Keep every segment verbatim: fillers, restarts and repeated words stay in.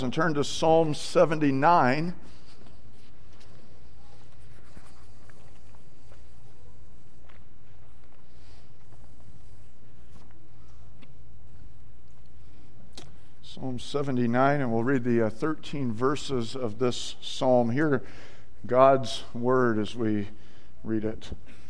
And turn to Psalm seventy-nine. Psalm seventy-nine, and we'll read the uh, thirteen verses of this psalm. Hear God's word as we read it.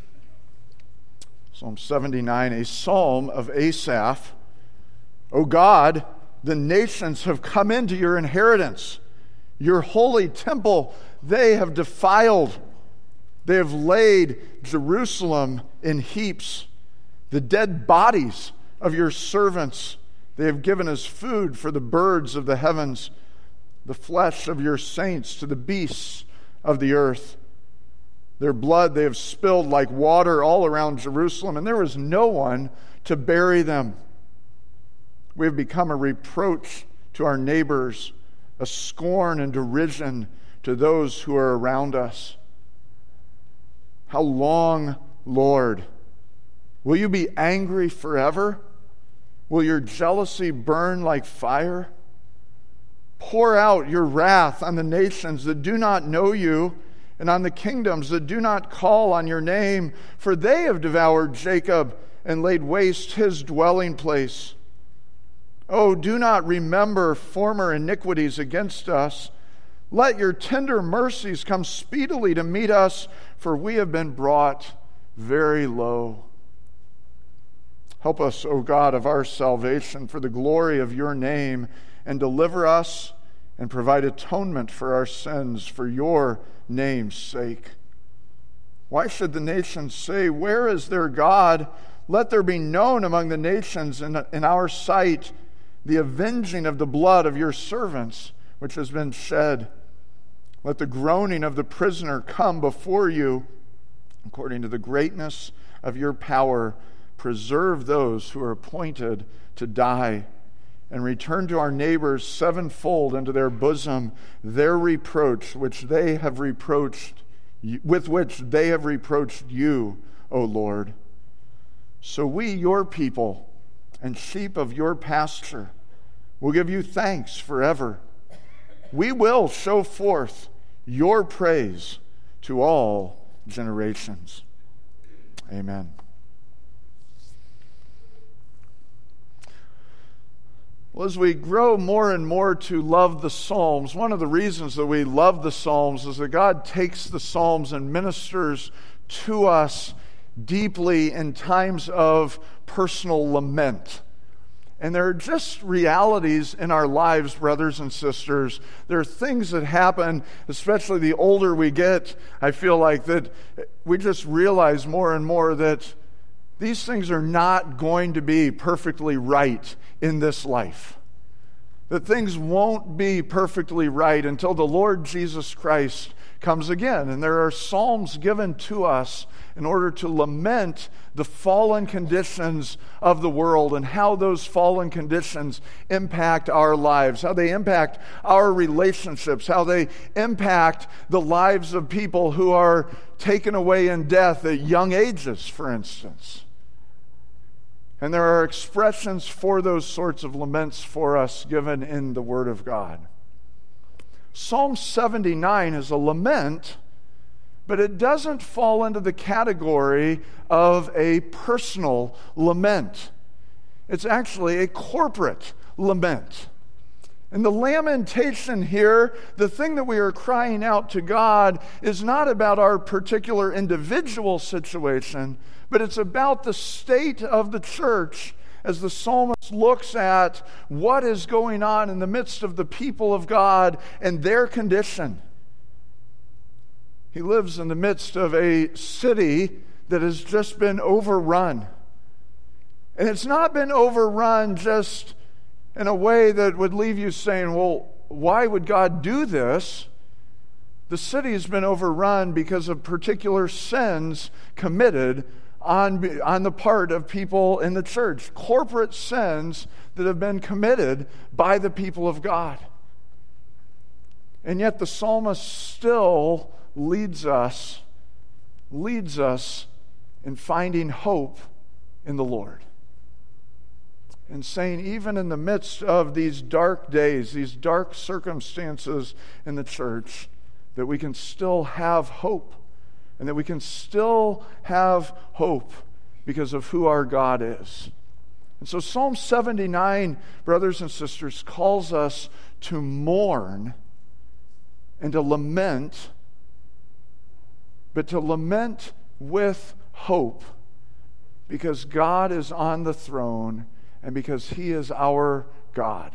Psalm seventy-nine, a psalm of Asaph. O God, the nations have come into your inheritance. Your holy temple they have defiled. They have laid Jerusalem in heaps. The dead bodies of your servants they have given as food for the birds of the heavens, the flesh of your saints to the beasts of the earth. Their blood they have spilled like water all around Jerusalem, and there was no one to bury them. We have become a reproach to our neighbors, a scorn and derision to those who are around us. How long, Lord? Will you be angry forever? Will your jealousy burn like fire? Pour out your wrath on the nations that do not know you, and on the kingdoms that do not call on your name, for they have devoured Jacob and laid waste his dwelling place. Oh, do not remember former iniquities against us. Let your tender mercies come speedily to meet us, for we have been brought very low. Help us, O God of our salvation, for the glory of your name, and deliver us and provide atonement for our sins for your name's sake. Why should the nations say, where is their God? Let there be known among the nations in, in our sight the avenging of the blood of your servants, which has been shed. Let the groaning of the prisoner come before you. According to the greatness of your power, preserve those who are appointed to die, and return to our neighbors sevenfold into their bosom their reproach, which they have reproached, with which they have reproached you, O Lord. So we, your people, and sheep of your pasture, will give you thanks forever. We will show forth your praise to all generations. Amen. Well, as we grow more and more to love the Psalms, one of the reasons that we love the Psalms is that God takes the Psalms and ministers to us deeply in times of personal lament. And there are just realities in our lives, brothers and sisters. There are things that happen, especially the older we get. I feel like that we just realize more and more that these things are not going to be perfectly right in this life. That things won't be perfectly right until the Lord Jesus Christ comes again. And there are psalms given to us in order to lament the fallen conditions of the world and how those fallen conditions impact our lives, how they impact our relationships, how they impact the lives of people who are taken away in death at young ages, for instance. And there are expressions for those sorts of laments for us given in the Word of God. Psalm seventy-nine is a lament, but it doesn't fall into the category of a personal lament. It's actually a corporate lament. And the lamentation here, the thing that we are crying out to God, is not about our particular individual situation, but it's about the state of the church as the psalmist looks at what is going on in the midst of the people of God and their condition. He lives in the midst of a city that has just been overrun. And it's not been overrun just in a way that would leave you saying, well, why would God do this? The city has been overrun because of particular sins committed on, on the part of people in the church. Corporate sins that have been committed by the people of God. And yet the psalmist still leads us, leads us in finding hope in the Lord. and saying, even in the midst of these dark days, these dark circumstances in the church, that we can still have hope, and that we can still have hope because of who our God is. And so Psalm seventy-nine, brothers and sisters, calls us to mourn and to lament, but to lament with hope, because God is on the throne and because He is our God.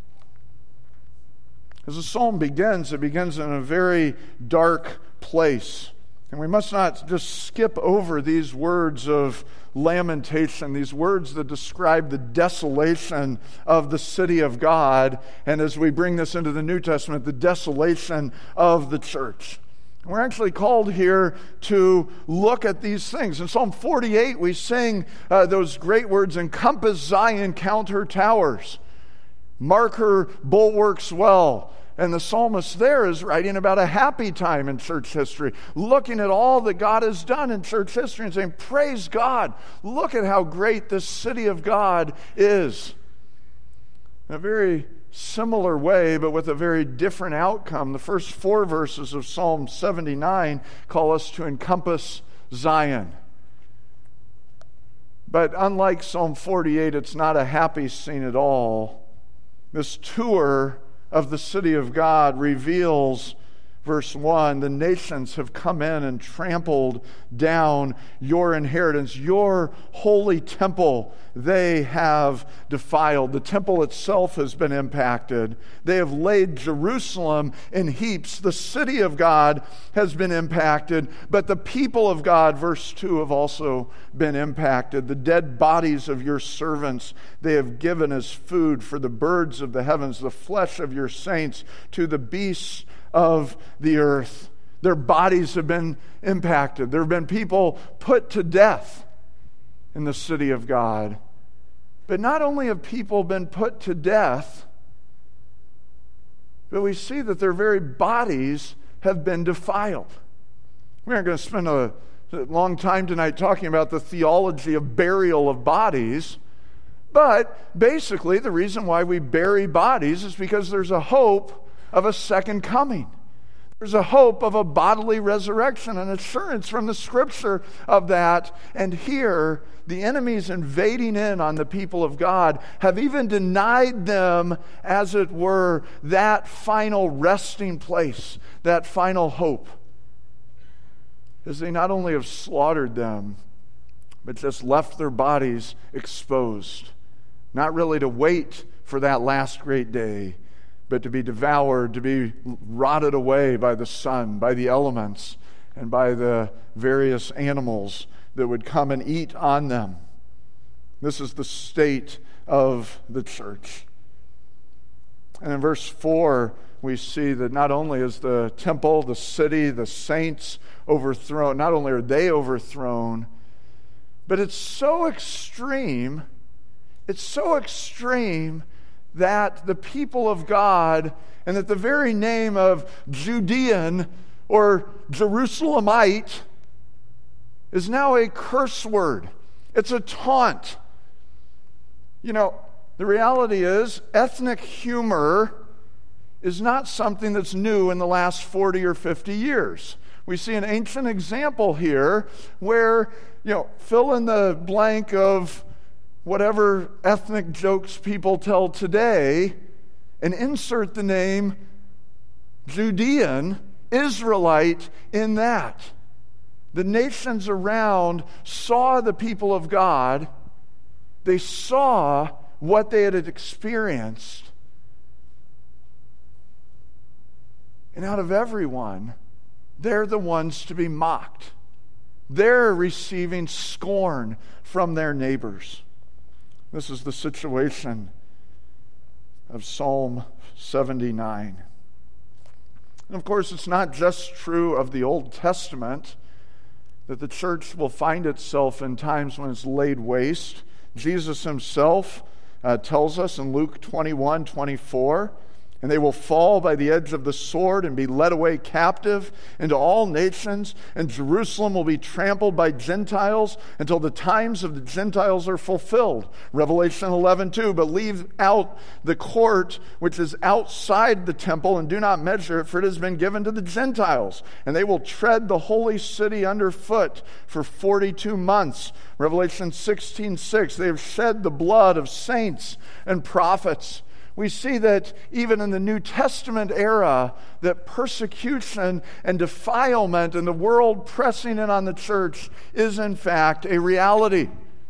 As the psalm begins, it begins in a very dark place. And we must not just skip over these words of lamentation, these words that describe the desolation of the city of God, and as we bring this into the New Testament, the desolation of the church. We're actually called here to look at these things. In Psalm forty-eight, we sing uh, those great words, encompass Zion, count her towers, mark her bulwarks well. And the psalmist there is writing about a happy time in church history, looking at all that God has done in church history and saying, praise God, look at how great this city of God is. In a very similar way, but with a very different outcome, the first four verses of Psalm seventy-nine call us to encompass Zion. But unlike Psalm forty-eight, it's not a happy scene at all. This tour of the city of God reveals, verse one, the nations have come in and trampled down your inheritance, your holy temple they have defiled. The temple itself has been impacted. They have laid Jerusalem in heaps. The city of God has been impacted, but the people of God, verse two, have also been impacted. The dead bodies of your servants they have given as food for the birds of the heavens, the flesh of your saints to the beasts of the earth. Their bodies have been impacted. There have been people put to death in the city of God. But not only have people been put to death, but we see that their very bodies have been defiled. We aren't going to spend a long time tonight talking about the theology of burial of bodies, but basically the reason why we bury bodies is because there's a hope of a second coming. There's a hope of a bodily resurrection, an assurance from the Scripture of that. And here, the enemies invading in on the people of God have even denied them, as it were, that final resting place, that final hope. As they not only have slaughtered them, but just left their bodies exposed, not really to wait for that last great day, but to be devoured, to be rotted away by the sun, by the elements, and by the various animals that would come and eat on them. This is the state of the church. And in verse four, we see that not only is the temple, the city, the saints overthrown, not only are they overthrown, but it's so extreme, it's so extreme that the people of God, and that the very name of Judean or Jerusalemite is now a curse word. It's a taunt. You know, the reality is ethnic humor is not something that's new in the last forty or fifty years. We see an ancient example here where, you know, fill in the blank of whatever ethnic jokes people tell today, and insert the name Judean, Israelite in that. The nations around saw the people of God. They saw what they had experienced. And out of everyone, they're the ones to be mocked. They're receiving scorn from their neighbors. This is the situation of Psalm seventy-nine. And of course, it's not just true of the Old Testament that the church will find itself in times when it's laid waste. Jesus himself uh, tells us in Luke twenty-one twenty-four, And they will fall by the edge of the sword and be led away captive into all nations. And Jerusalem will be trampled by Gentiles until the times of the Gentiles are fulfilled. Revelation eleven two. But leave out the court which is outside the temple and do not measure it, for it has been given to the Gentiles. And they will tread the holy city underfoot for forty-two months. Revelation sixteen six. They have shed the blood of saints and prophets. We see that even in the New Testament era, that persecution and defilement and the world pressing in on the church is in fact a reality.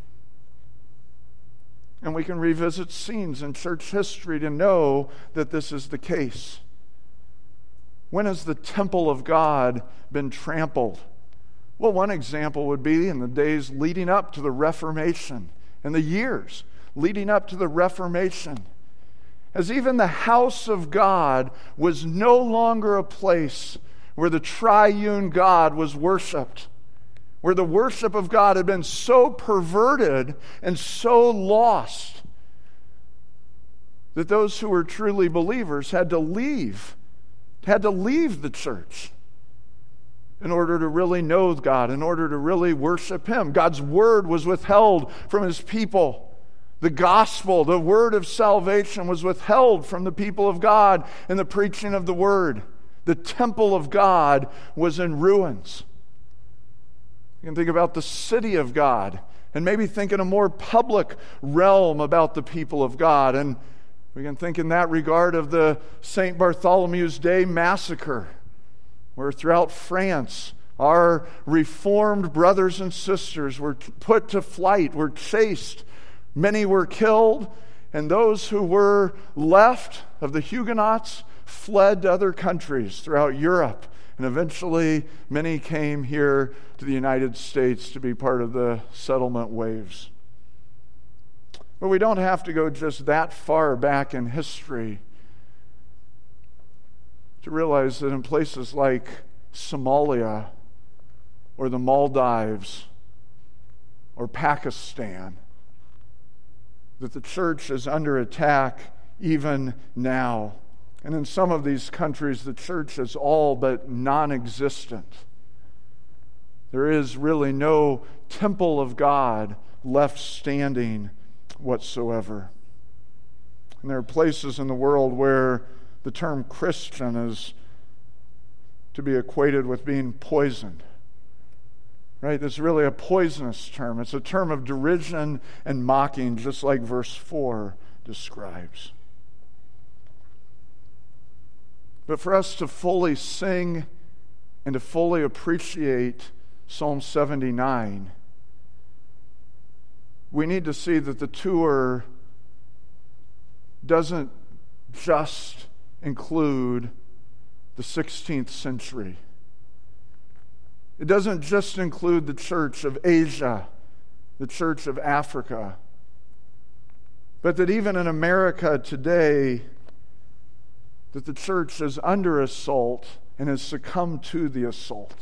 And we can revisit scenes in church history to know that this is the case. When has the temple of God been trampled? Well, one example would be in the days leading up to the Reformation, and the years leading up to the Reformation. As even the house of God was no longer a place where the triune God was worshiped, where the worship of God had been so perverted and so lost that those who were truly believers had to leave, had to leave the church in order to really know God, in order to really worship Him. God's word was withheld from His people. The gospel, the word of salvation, was withheld from the people of God in the preaching of the word. The temple of God was in ruins. You can think about the city of God and maybe think in a more public realm about the people of God. And we can think in that regard of the Saint Bartholomew's Day massacre, where throughout France, our Reformed brothers and sisters were put to flight, were chased. Many were killed, and those who were left of the Huguenots fled to other countries throughout Europe. And eventually, many came here to the United States to be part of the settlement waves. But we don't have to go just that far back in history to realize that in places like Somalia or the Maldives or Pakistan, that the church is under attack even now. And in some of these countries, the church is all but non-existent. There is really no temple of God left standing whatsoever. And there are places in the world where the term Christian is to be equated with being poisoned. Right? It's really a poisonous term. It's a term of derision and mocking, just like verse four describes. But for us to fully sing and to fully appreciate Psalm seventy-nine, we need to see that the tour doesn't just include the sixteenth century. It doesn't just include the church of Asia, the church of Africa, but that even in America today, that the church is under assault and has succumbed to the assault.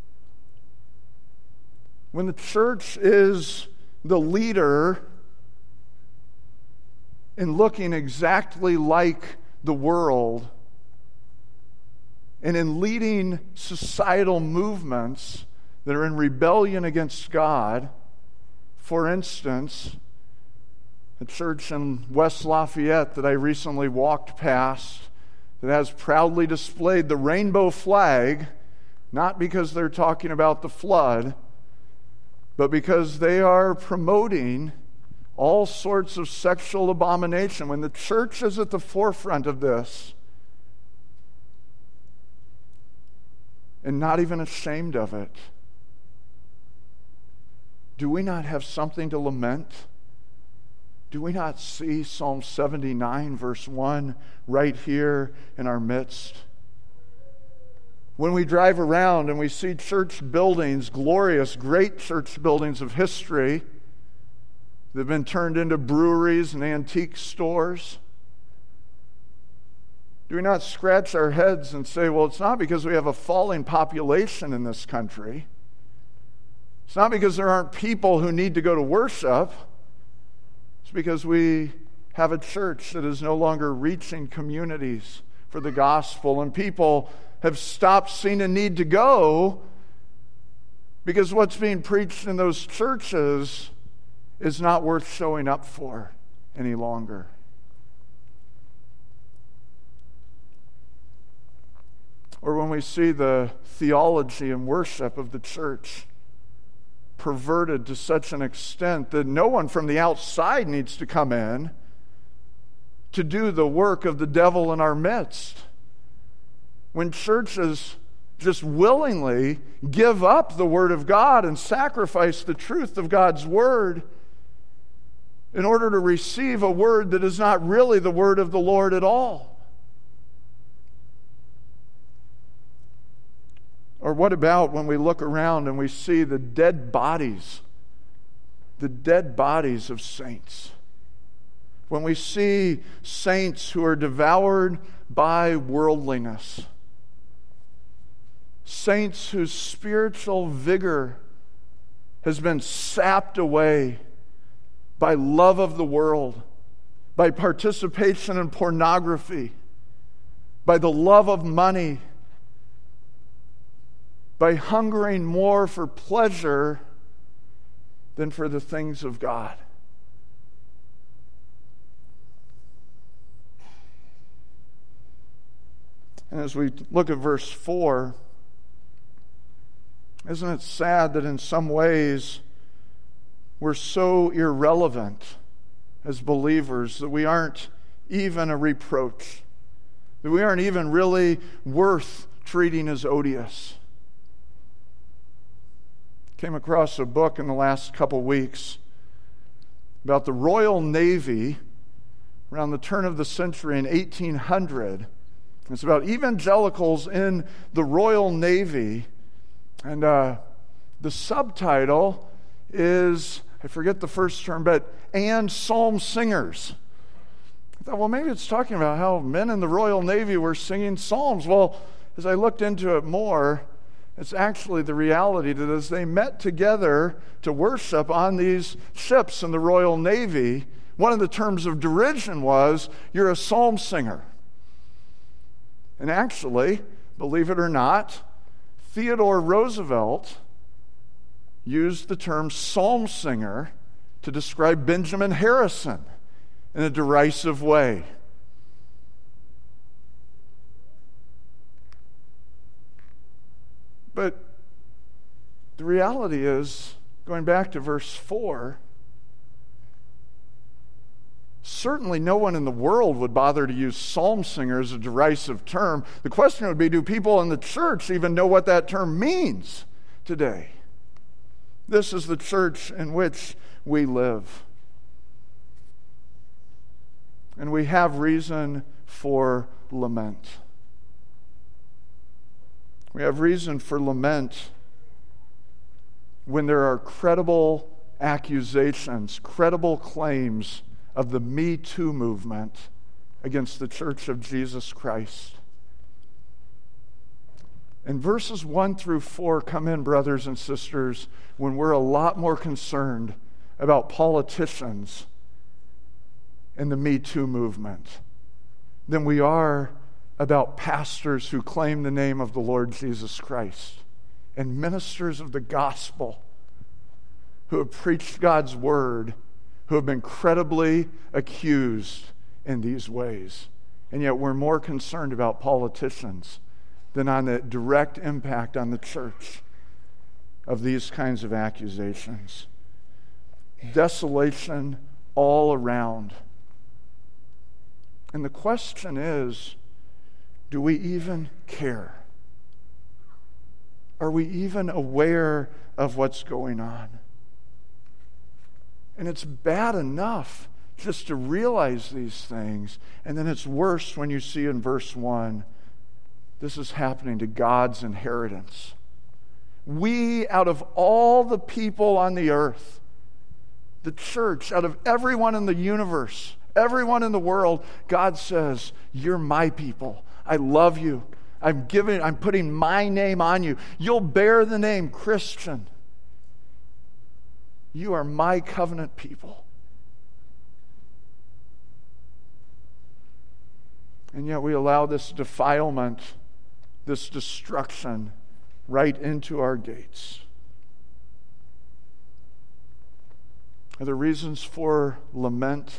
When the church is the leader in looking exactly like the world, and in leading societal movements that are in rebellion against God. For instance, a church in West Lafayette that I recently walked past that has proudly displayed the rainbow flag, not because they're talking about the flood, but because they are promoting all sorts of sexual abomination. When the church is at the forefront of this, and not even ashamed of it, do we not have something to lament? Do we not see Psalm seventy-nine, verse one, right here in our midst? When we drive around and we see church buildings, glorious, great church buildings of history, that have been turned into breweries and antique stores, do we not scratch our heads and say, well, it's not because we have a falling population in this country. It's not because there aren't people who need to go to worship. It's because we have a church that is no longer reaching communities for the gospel, and people have stopped seeing a need to go because what's being preached in those churches is not worth showing up for any longer. Or when we see the theology and worship of the church perverted to such an extent that no one from the outside needs to come in to do the work of the devil in our midst. When churches just willingly give up the Word of God and sacrifice the truth of God's Word in order to receive a word that is not really the word of the Lord at all. Or what about when we look around and we see the dead bodies, the dead bodies of saints? When we see saints who are devoured by worldliness, saints whose spiritual vigor has been sapped away by love of the world, by participation in pornography, by the love of money, by hungering more for pleasure than for the things of God. And as we look at verse four, isn't it sad that in some ways we're so irrelevant as believers that we aren't even a reproach, that we aren't even really worth treating as odious? Came across a book in the last couple weeks about the Royal Navy around the turn of the century in eighteen hundred. It's about evangelicals in the Royal Navy, and uh, the subtitle is, I forget the first term, but and psalm singers. I thought, well, maybe it's talking about how men in the Royal Navy were singing psalms. Well, as I looked into it more, it's actually the reality that as they met together to worship on these ships in the Royal Navy, one of the terms of derision was, you're a psalm singer. And actually, believe it or not, Theodore Roosevelt used the term psalm singer to describe Benjamin Harrison in a derisive way. But the reality is, going back to verse four, certainly no one in the world would bother to use psalm singer as a derisive term. The question would be, do people in the church even know what that term means today? This is the church in which we live. And we have reason for lament. We have reason for lament when there are credible accusations, credible claims of the Me Too movement against the Church of Jesus Christ. And verses one through four come in, brothers and sisters, when we're a lot more concerned about politicians and the Me Too movement than we are about pastors who claim the name of the Lord Jesus Christ and ministers of the gospel who have preached God's word, who have been credibly accused in these ways. And yet we're more concerned about politicians than on the direct impact on the church of these kinds of accusations. Desolation all around. And the question is, do we even care? Are we even aware of what's going on? And it's bad enough just to realize these things, and then it's worse when you see in verse one, this is happening to God's inheritance. We, out of all the people on the earth, the church, out of everyone in the universe, everyone in the world, God says, you're my people. I love you. I'm giving, I'm putting my name on you. You'll bear the name Christian. You are my covenant people. And yet we allow this defilement, this destruction right into our gates. Are there reasons for lament?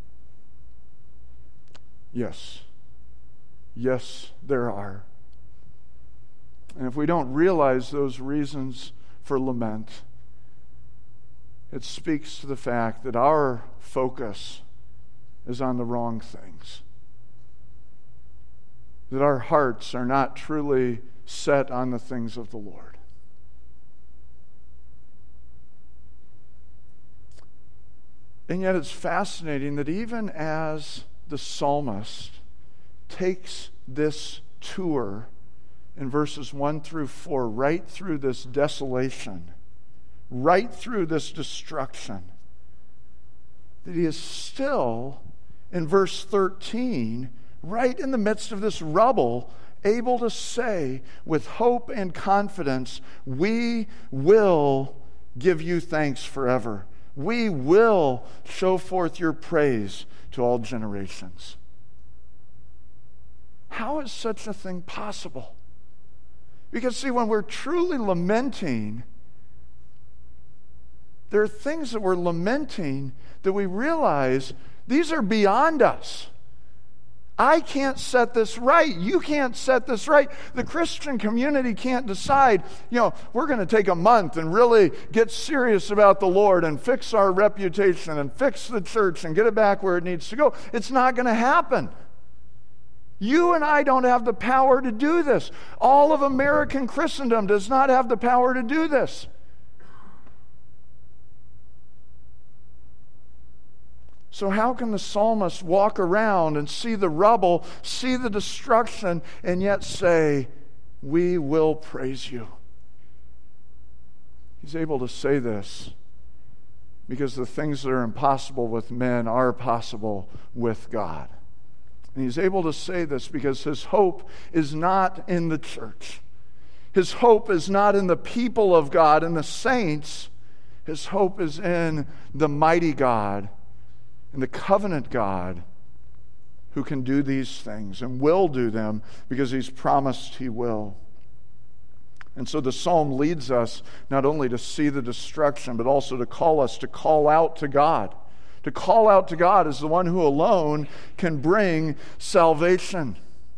Yes. Yes, there are. And if we don't realize those reasons for lament, it speaks to the fact that our focus is on the wrong things. That our hearts are not truly set on the things of the Lord. And yet it's fascinating that even as the psalmist takes this tour in verses one through four, right through this desolation, right through this destruction, that he is still, in verse thirteen, right in the midst of this rubble, able to say with hope and confidence, we will give you thanks forever. We will show forth your praise to all generations. How is such a thing possible? Because, see, when we're truly lamenting, there are things that we're lamenting that we realize these are beyond us. I can't set this right. You can't set this right. The Christian community can't decide, you know, we're going to take a month and really get serious about the Lord and fix our reputation and fix the church and get it back where it needs to go. It's not going to happen. You and I don't have the power to do this. All of American Christendom does not have the power to do this. So how can the psalmist walk around and see the rubble, see the destruction, and yet say, we will praise you? He's able to say this because the things that are impossible with men are possible with God. And he's able to say this because his hope is not in the church. His hope is not in the people of God and the saints. His hope is in the mighty God and the covenant God who can do these things and will do them because he's promised he will. And so the psalm leads us not only to see the destruction, but also to call us to call out to God. To call out to God as the one who alone can bring salvation.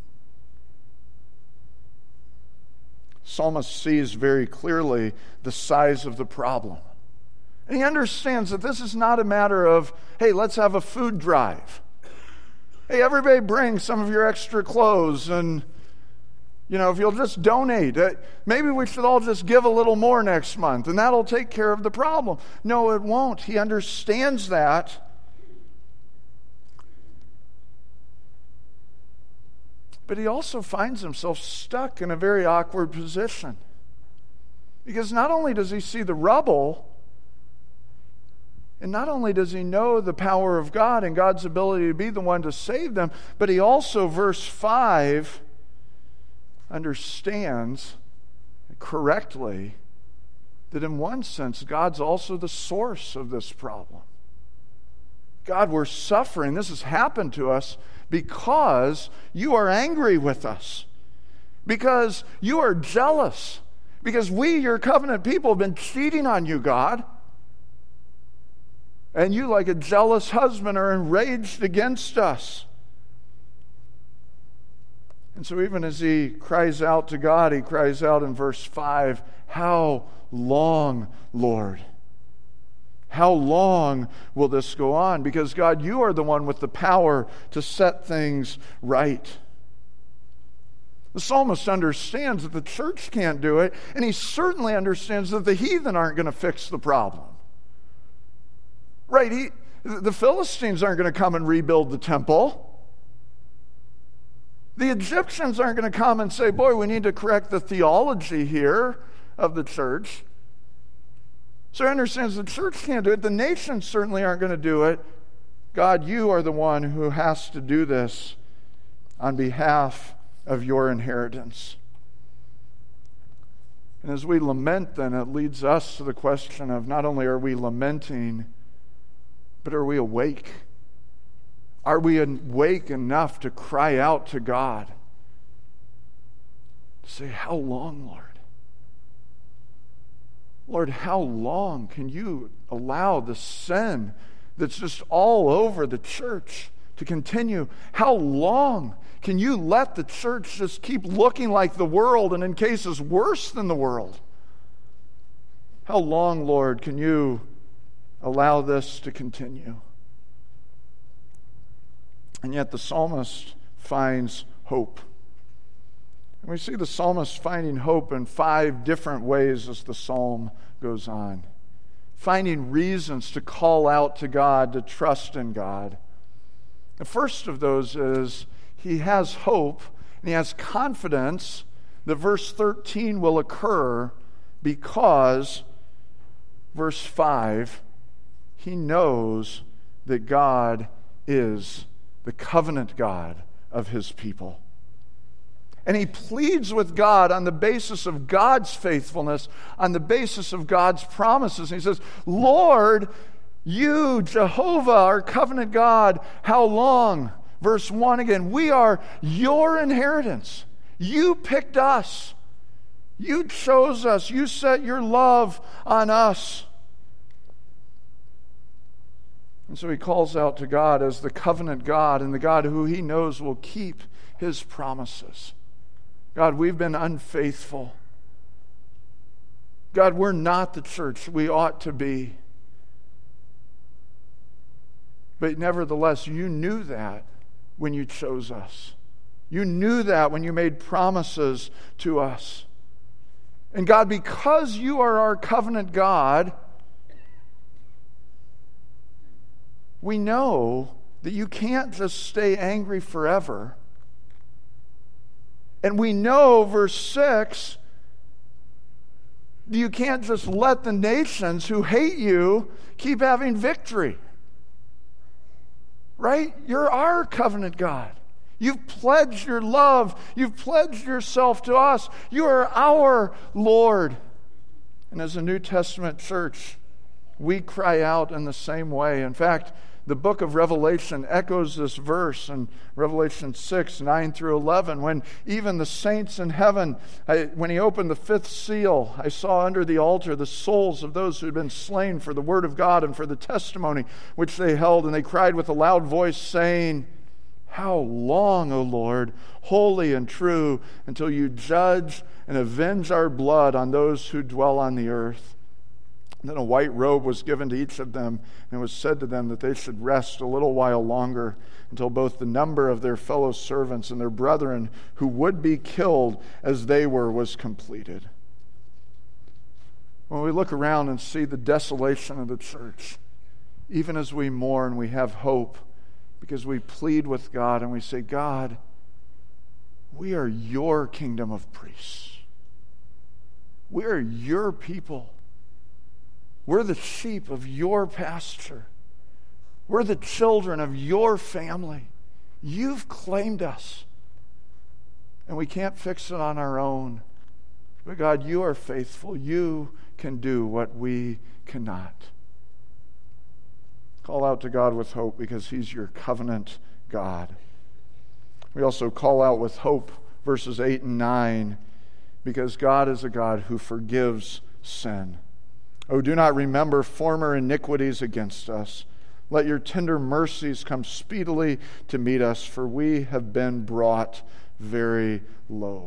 Psalmist sees very clearly the size of the problem. And he understands that this is not a matter of, hey, let's have a food drive. Hey, everybody bring some of your extra clothes and, you know, if you'll just donate, maybe we should all just give a little more next month and that'll take care of the problem. No, it won't. He understands that. But he also finds himself stuck in a very awkward position. Because not only does he see the rubble, and not only does he know the power of God and God's ability to be the one to save them, but he also, verse five, understands correctly that in one sense, God's also the source of this problem. God, we're suffering. This has happened to us because you are angry with us, because you are jealous, because we, your covenant people, have been cheating on you, God. And you, like a jealous husband, are enraged against us. And so even as he cries out to God, he cries out in verse five, how long, Lord? How long will this go on? Because God, you are the one with the power to set things right. The psalmist understands that the church can't do it, and he certainly understands that the heathen aren't going to fix the problem. Right, he, the Philistines aren't going to come and rebuild the temple. The Egyptians aren't going to come and say, boy, we need to correct the theology here of the church. So he understands the church can't do it. The nations certainly aren't going to do it. God, you are the one who has to do this on behalf of your inheritance. And as we lament, then, it leads us to the question of not only are we lamenting, but are we awake? Are we awake enough to cry out to God? To say, how long, Lord? Lord, how long can you allow the sin that's just all over the church to continue? How long can you let the church just keep looking like the world, and in cases worse than the world? How long, Lord, can you allow this to continue? And yet the psalmist finds hope. And we see the psalmist finding hope in five different ways as the psalm goes on. Finding reasons to call out to God, to trust in God. The first of those is he has hope and he has confidence that verse thirteen will occur because, verse five, he knows that God is the covenant God of his people. And he pleads with God on the basis of God's faithfulness, on the basis of God's promises. And he says, Lord, you, Jehovah, our covenant God, how long? Verse one again, we are your inheritance. You picked us. You chose us. You set your love on us. And so he calls out to God as the covenant God and the God who he knows will keep his promises. God, we've been unfaithful. God, we're not the church we ought to be. But nevertheless, you knew that when you chose us. You knew that when you made promises to us. And God, because you are our covenant God, we know that you can't just stay angry forever. And we know, verse six, you can't just let the nations who hate you keep having victory. Right? You're our covenant God. You've pledged your love. You've pledged yourself to us. You are our Lord. And as a New Testament church, we cry out in the same way. In fact, the book of Revelation echoes this verse in Revelation six, nine through eleven, when even the saints in heaven, I, when he opened the fifth seal, I saw under the altar the souls of those who had been slain for the word of God and for the testimony which they held, and they cried with a loud voice, saying, how long, O Lord, holy and true, until you judge and avenge our blood on those who dwell on the earth? Then a white robe was given to each of them, and it was said to them that they should rest a little while longer until both the number of their fellow servants and their brethren who would be killed as they were was completed. When we look around and see the desolation of the church, even as we mourn, we have hope because we plead with God and we say, God, we are your kingdom of priests. We are your people. We're the sheep of your pasture. We're the children of your family. You've claimed us. And we can't fix it on our own. But God, you are faithful. You can do what we cannot. Call out to God with hope because he's your covenant God. We also call out with hope, verses eight and nine, because God is a God who forgives sin. Oh, do not remember former iniquities against us. Let your tender mercies come speedily to meet us, for we have been brought very low.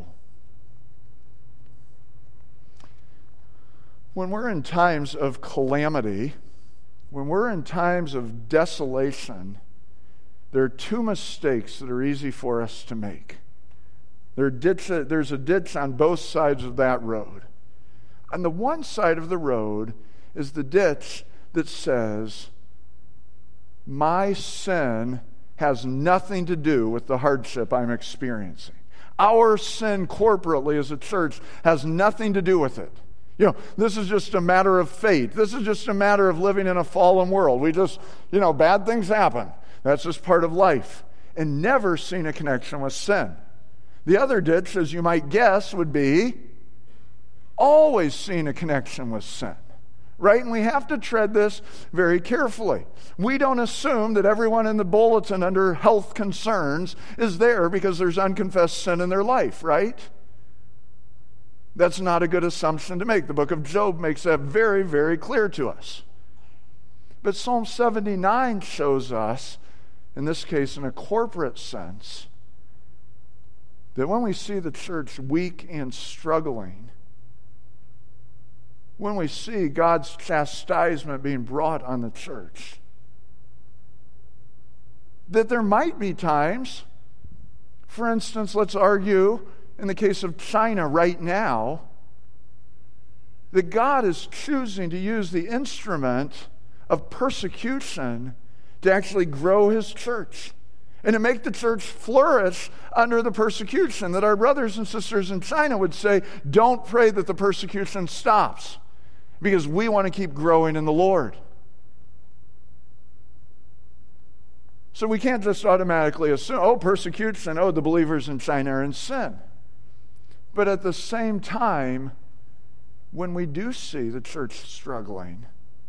When we're in times of calamity, when we're in times of desolation, there are two mistakes that are easy for us to make. There are ditch, there's a ditch on both sides of that road. On the one side of the road is the ditch that says, my sin has nothing to do with the hardship I'm experiencing. Our sin corporately as a church has nothing to do with it. You know, this is just a matter of fate. This is just a matter of living in a fallen world. We just, you know, bad things happen. That's just part of life. And never seen a connection with sin. The other ditch, as you might guess, would be always seen a connection with sin. right? And we have to tread this very carefully. We don't assume that everyone in the bulletin under health concerns is there because there's unconfessed sin in their life, right? That's not a good assumption to make. The book of Job makes that very, very clear to us. But Psalm seventy-nine shows us, in this case in a corporate sense, that when we see the church weak and struggling, when we see God's chastisement being brought on the church, that there might be times, for instance, let's argue in the case of China right now, that God is choosing to use the instrument of persecution to actually grow his church and to make the church flourish under the persecution. That our brothers and sisters in China would say, don't pray that the persecution stops, because we want to keep growing in the Lord. So we can't just automatically assume, oh, persecution, oh, the believers in China are in sin. But at the same time, when we do see the church struggling,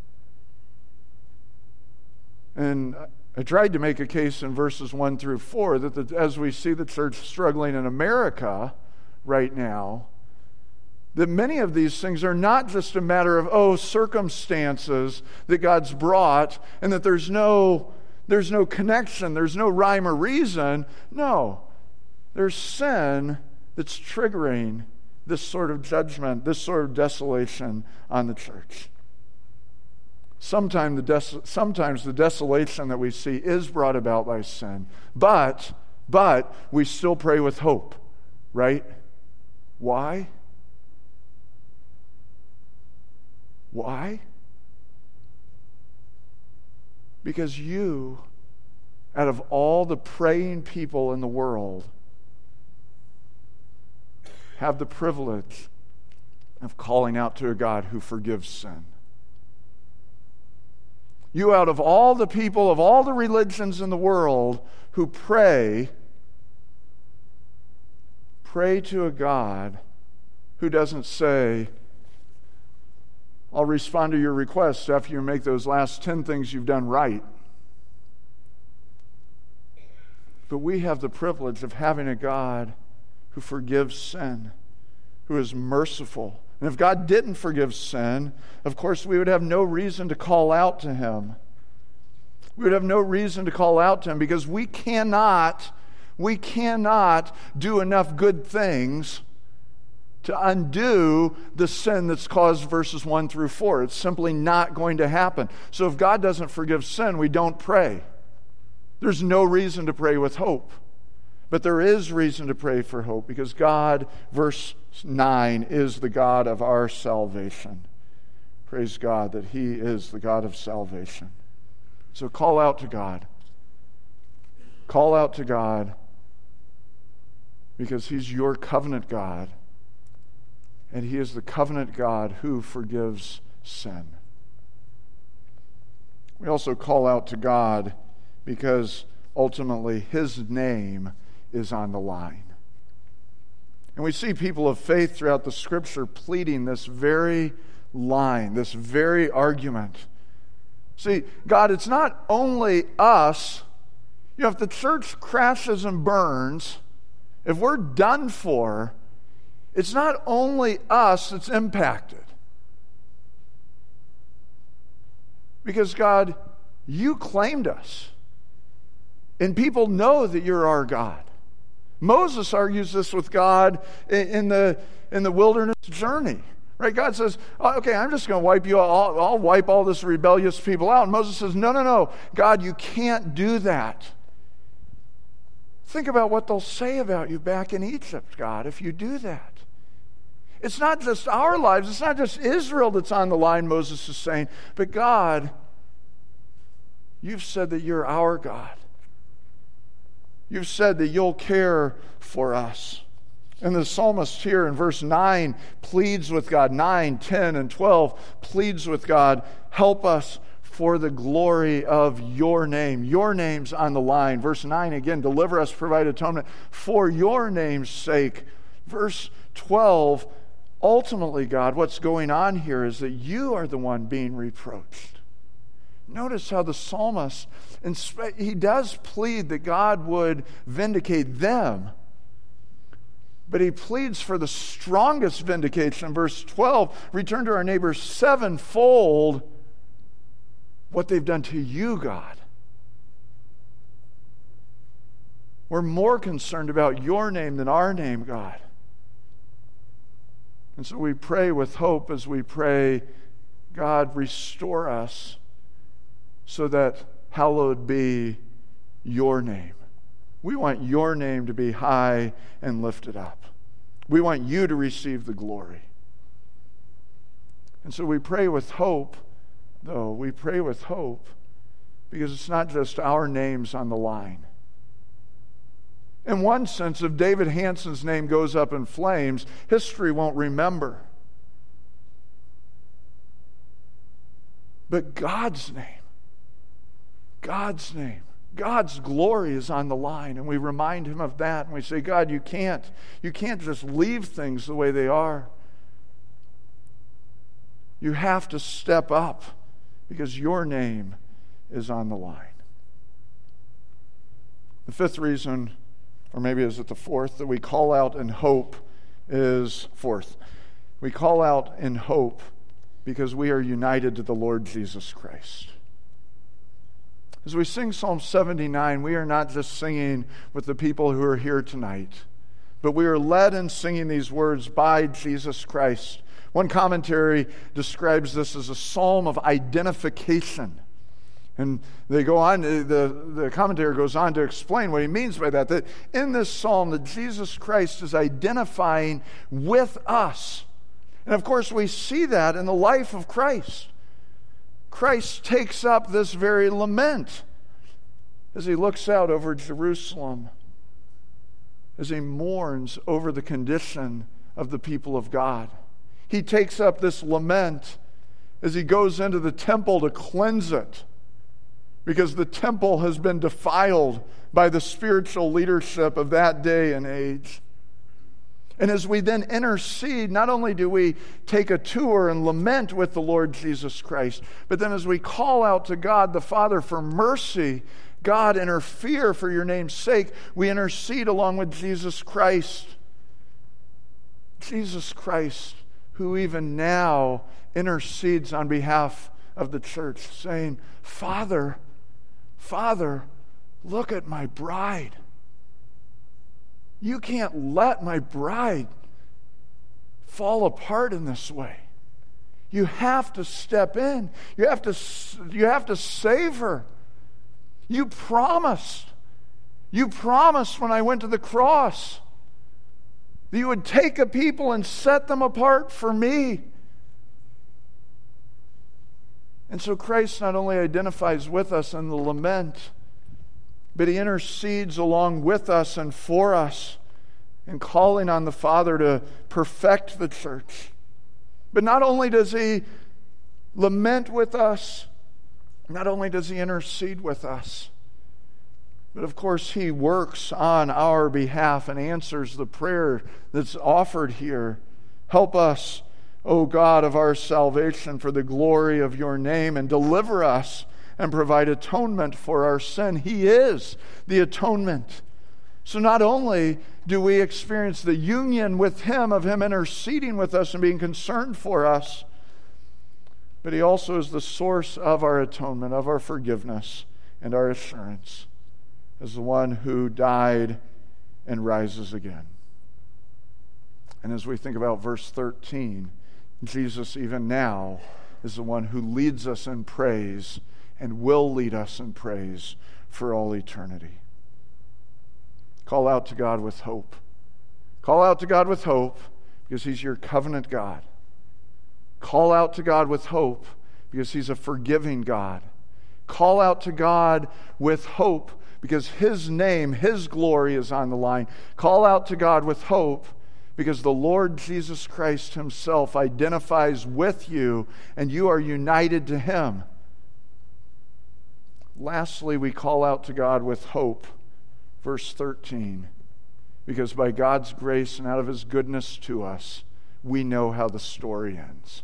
and I tried to make a case in verses one through four that the, as we see the church struggling in America right now, that many of these things are not just a matter of, oh, circumstances that God's brought, and that there's no, there's no connection, there's no rhyme or reason. No, there's sin that's triggering this sort of judgment, this sort of desolation on the church. Sometimes the, des- sometimes the desolation that we see is brought about by sin, but, but we still pray with hope, right? Why? Why? Because you, out of all the praying people in the world, have the privilege of calling out to a God who forgives sin. You, out of all the people of all the religions in the world who pray, pray to a God who doesn't say, I'll respond to your requests after you make those last ten things you've done right. But we have the privilege of having a God who forgives sin, who is merciful. And if God didn't forgive sin, of course we would have no reason to call out to him. We would have no reason to call out to him because we cannot, we cannot do enough good things to undo the sin that's caused verses one through four. It's simply not going to happen. So if God doesn't forgive sin, we don't pray. There's no reason to pray with hope. But there is reason to pray for hope because God, verse nine, is the God of our salvation. Praise God that he is the God of salvation. So call out to God. Call out to God because he's your covenant God. And he is the covenant God who forgives sin. We also call out to God because ultimately his name is on the line. And we see people of faith throughout the scripture pleading this very line, this very argument. See, God, it's not only us. You know, if the church crashes and burns, if we're done for, it's not only us that's impacted. Because God, you claimed us. And people know that you're our God. Moses argues this with God in the, in the wilderness journey. Right? God says, okay, I'm just going to wipe you all. I'll wipe all this rebellious people out. And Moses says, no, no, no. God, you can't do that. Think about what they'll say about you back in Egypt, God, if you do that. It's not just our lives. It's not just Israel that's on the line, Moses is saying. But God, you've said that you're our God. You've said that you'll care for us. And the psalmist here in verse nine pleads with God, nine, ten, and twelve, pleads with God, help us for the glory of your name. Your name's on the line. Verse nine again, deliver us, provide atonement for your name's sake. Verse twelve, ultimately, God, what's going on here is that you are the one being reproached. Notice how the psalmist, he does plead that God would vindicate them, but he pleads for the strongest vindication. Verse twelve, return to our neighbors sevenfold what they've done to you, God. We're more concerned about your name than our name, God. And so we pray with hope as we pray, God, restore us so that hallowed be your name. We want your name to be high and lifted up. We want you to receive the glory. And so we pray with hope, though. We pray with hope because it's not just our names on the line. In one sense, if David Hanson's name goes up in flames, history won't remember. But God's name, God's name, God's glory is on the line, and we remind him of that, and we say, God, you can't, you can't just leave things the way they are. You have to step up because your name is on the line. The fifth reason, or maybe is it the fourth, that we call out in hope is fourth. We call out in hope because we are united to the Lord Jesus Christ. As we sing Psalm seventy-nine, we are not just singing with the people who are here tonight, but we are led in singing these words by Jesus Christ. One commentary describes this as a psalm of identification. And they go on, the, the commentary goes on to explain what he means by that, that in this psalm that Jesus Christ is identifying with us. And of course we see that in the life of Christ. Christ takes up this very lament as he looks out over Jerusalem, as he mourns over the condition of the people of God. He takes up this lament as he goes into the temple to cleanse it, because the temple has been defiled by the spiritual leadership of that day and age. And as we then intercede, not only do we take a tour and lament with the Lord Jesus Christ, but then as we call out to God the Father for mercy, God, interfere for your name's sake, we intercede along with Jesus Christ. Jesus Christ, who even now intercedes on behalf of the church, saying, Father, Father, look at my bride. You can't let my bride fall apart in this way. You have to step in. You have to, you have to save her. You promised. You promised when I went to the cross that you would take a people and set them apart for me. And so Christ not only identifies with us in the lament, but he intercedes along with us and for us in calling on the Father to perfect the church. But not only does he lament with us, not only does he intercede with us, but of course he works on our behalf and answers the prayer that's offered here. Help us, O God of our salvation, for the glory of your name, and deliver us and provide atonement for our sin. He is the atonement. So not only do we experience the union with him, of him interceding with us and being concerned for us, but he also is the source of our atonement, of our forgiveness, and our assurance as the one who died and rises again. And as we think about verse thirteen, Jesus even now is the one who leads us in praise and will lead us in praise for all eternity. Call out to God with hope. Call out to God with hope because he's your covenant God. Call out to God with hope because he's a forgiving God. Call out to God with hope because his name, his glory is on the line. Call out to God with hope because the Lord Jesus Christ himself identifies with you and you are united to him. Lastly, we call out to God with hope, verse thirteen, because by God's grace and out of his goodness to us, we know how the story ends.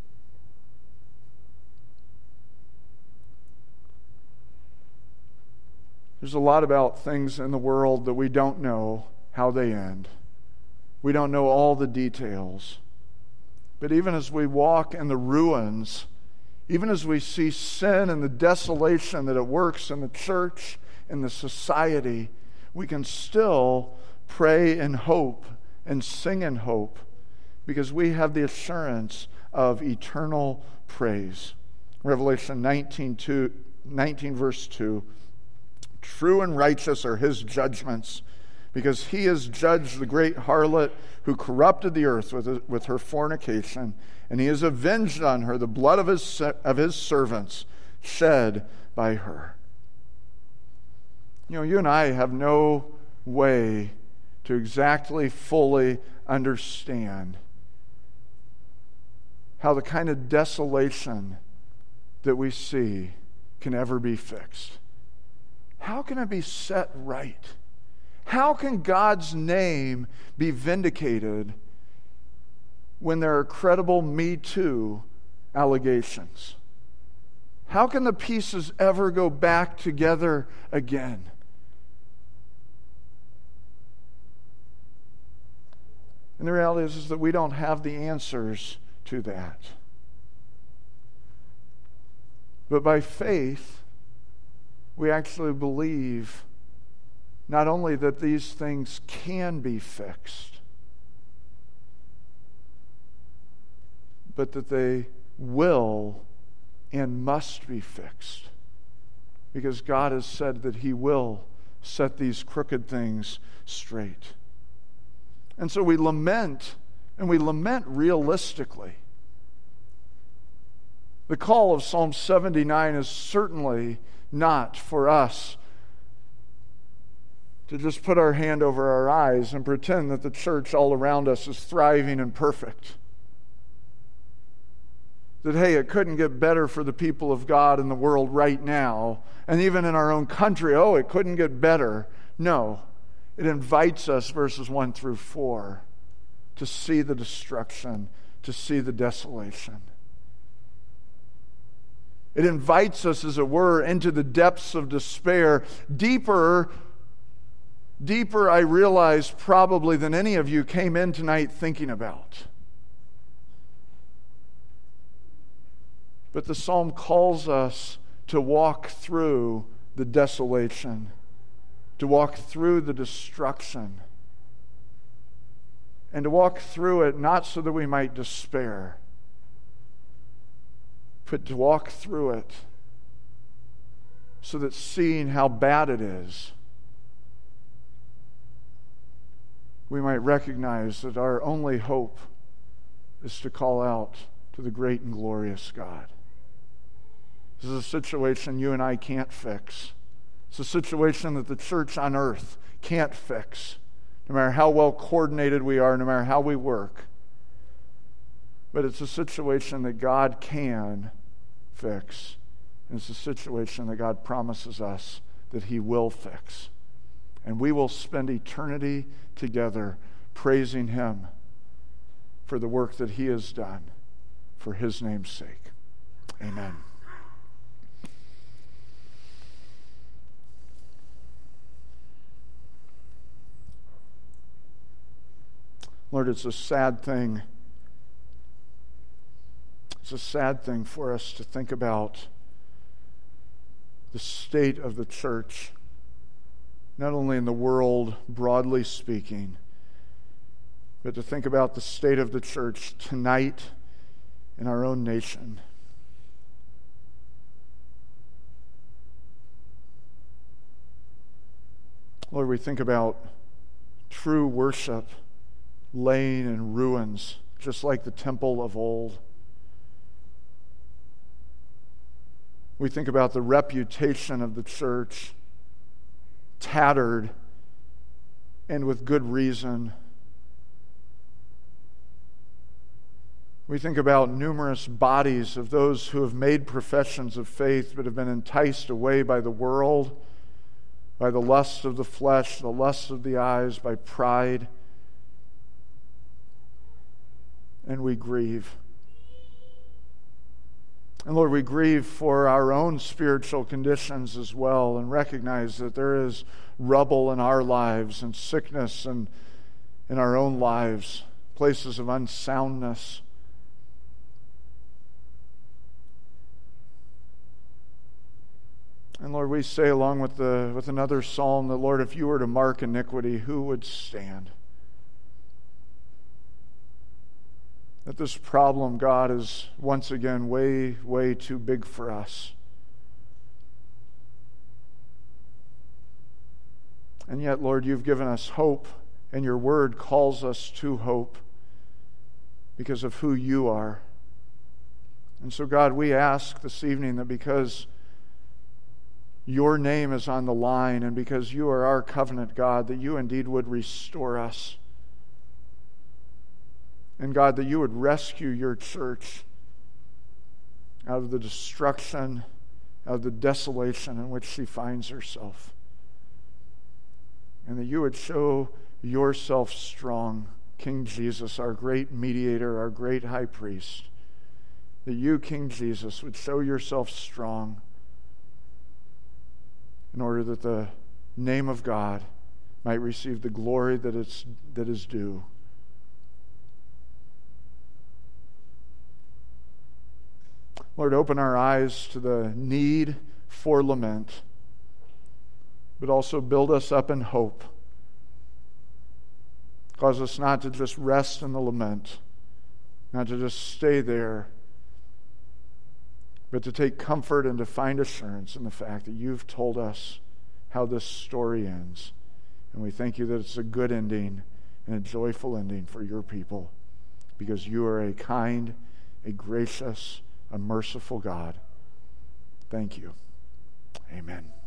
There's a lot about things in the world that we don't know how they end. We don't know all the details. But even as we walk in the ruins, even as we see sin and the desolation that it works in the church, in the society, we can still pray in hope and sing in hope because we have the assurance of eternal praise. Revelation nineteen, two, nineteen verse two, true and righteous are his judgments, because he has judged the great harlot who corrupted the earth with, with her fornication, and he has avenged on her the blood of his, of his servants shed by her. You know, you and I have no way to exactly, fully understand how the kind of desolation that we see can ever be fixed. How can it be set right? How can God's name be vindicated when there are credible Me Too allegations? How can the pieces ever go back together again? And the reality is, is that we don't have the answers to that. But by faith, we actually believe not only that these things can be fixed, but that they will and must be fixed. Because God has said that He will set these crooked things straight. And so we lament, and we lament realistically. The call of Psalm seventy-nine is certainly not for us to just put our hand over our eyes and pretend that the church all around us is thriving and perfect. That, hey, it couldn't get better for the people of God in the world right now, and even in our own country, oh, it couldn't get better. No, it invites us, verses one through four, to see the destruction, to see the desolation. It invites us, as it were, into the depths of despair, deeper Deeper, I realize, probably than any of you came in tonight thinking about. But the psalm calls us to walk through the desolation, to walk through the destruction, and to walk through it not so that we might despair, but to walk through it so that seeing how bad it is, we might recognize that our only hope is to call out to the great and glorious God. This is a situation you and I can't fix. It's a situation that the church on earth can't fix, no matter how well coordinated we are, no matter how we work. But it's a situation that God can fix. And it's a situation that God promises us that He will fix. And we will spend eternity together praising Him for the work that He has done for His name's sake. Amen. Lord, it's a sad thing. It's a sad thing for us to think about the state of the church, not only in the world, broadly speaking, but to think about the state of the church tonight in our own nation. Lord, we think about true worship laying in ruins, just like the temple of old. We think about the reputation of the church tattered, and with good reason. We think about numerous bodies of those who have made professions of faith but have been enticed away by the world, by the lust of the flesh, the lust of the eyes, by pride. and we grieve. And Lord, we grieve for our own spiritual conditions as well, and recognize that there is rubble in our lives and sickness and in our own lives, places of unsoundness. And Lord, we say along with the with another psalm that, Lord, if you were to mark iniquity, who would stand? That this problem, God, is once again way, way too big for us. And yet, Lord, you've given us hope, and your word calls us to hope because of who you are. And so, God, we ask this evening that because your name is on the line and because you are our covenant God, that you indeed would restore us. And God, that you would rescue your church out of the destruction, out of the desolation in which she finds herself. And that you would show yourself strong, King Jesus, our great mediator, our great high priest. That you, King Jesus, would show yourself strong in order that the name of God might receive the glory that it's, that is due. Lord, open our eyes to the need for lament, but also build us up in hope. Cause us not to just rest in the lament, not to just stay there, but to take comfort and to find assurance in the fact that you've told us how this story ends. And we thank you that it's a good ending and a joyful ending for your people, because you are a kind, a gracious, a merciful God. Thank you. Amen.